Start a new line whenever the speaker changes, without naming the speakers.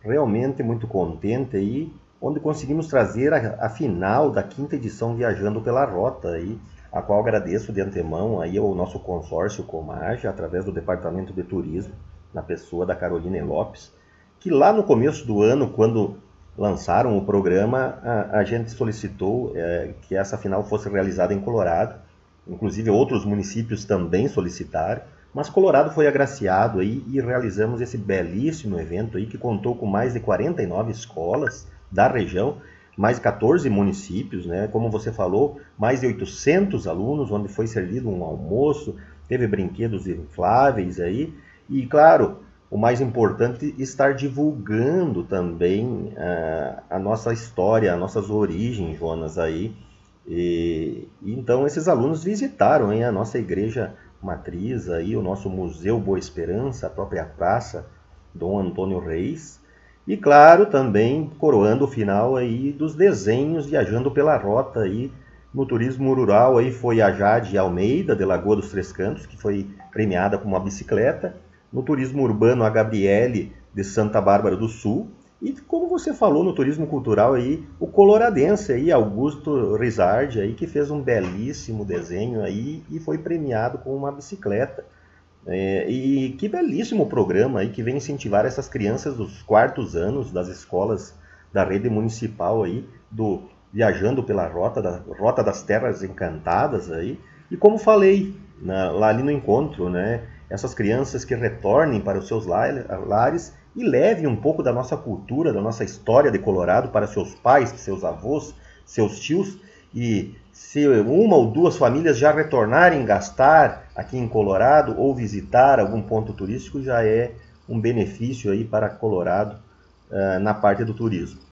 realmente muito contente aí, onde conseguimos trazer a final da quinta edição Viajando pela Rota aí, a qual agradeço de antemão aí ao nosso consórcio Comage, através do Departamento de Turismo, na pessoa da Caroline Lopes, que lá no começo do ano, quando lançaram o programa, a gente solicitou que essa final fosse realizada em Colorado. Inclusive outros municípios também solicitaram, mas Colorado foi agraciado aí e realizamos esse belíssimo evento aí que contou com mais de 49 escolas da região, mais 14 municípios, né? Como você falou, mais de 800 alunos, onde foi servido um almoço, teve brinquedos infláveis aí e, claro, o mais importante, estar divulgando também a nossa história, as nossas origens, Jonas, aí. Então esses alunos visitaram hein, a nossa igreja matriz, aí, o nosso Museu Boa Esperança, a própria praça Dom Antônio Reis, e claro, também coroando o final aí dos desenhos viajando pela rota aí no turismo rural aí foi a Jade Almeida, de Lagoa dos Três Cantos, que foi premiada com uma bicicleta. No turismo urbano, a Gabriele, de Santa Bárbara do Sul. E como você falou no turismo cultural aí, o coloradense aí, Augusto Rizardi aí, que fez um belíssimo desenho aí e foi premiado com uma bicicleta. E que belíssimo programa aí que vem incentivar essas crianças dos quartos anos das escolas da rede municipal aí, do Viajando pela Rota das Terras Encantadas aí. E como falei lá ali no encontro, né, essas crianças que retornem para os seus lares e levem um pouco da nossa cultura, da nossa história de Colorado para seus pais, seus avós, seus tios, e se uma ou duas famílias já retornarem gastar aqui em Colorado ou visitar algum ponto turístico, já é um benefício aí para Colorado na parte do turismo.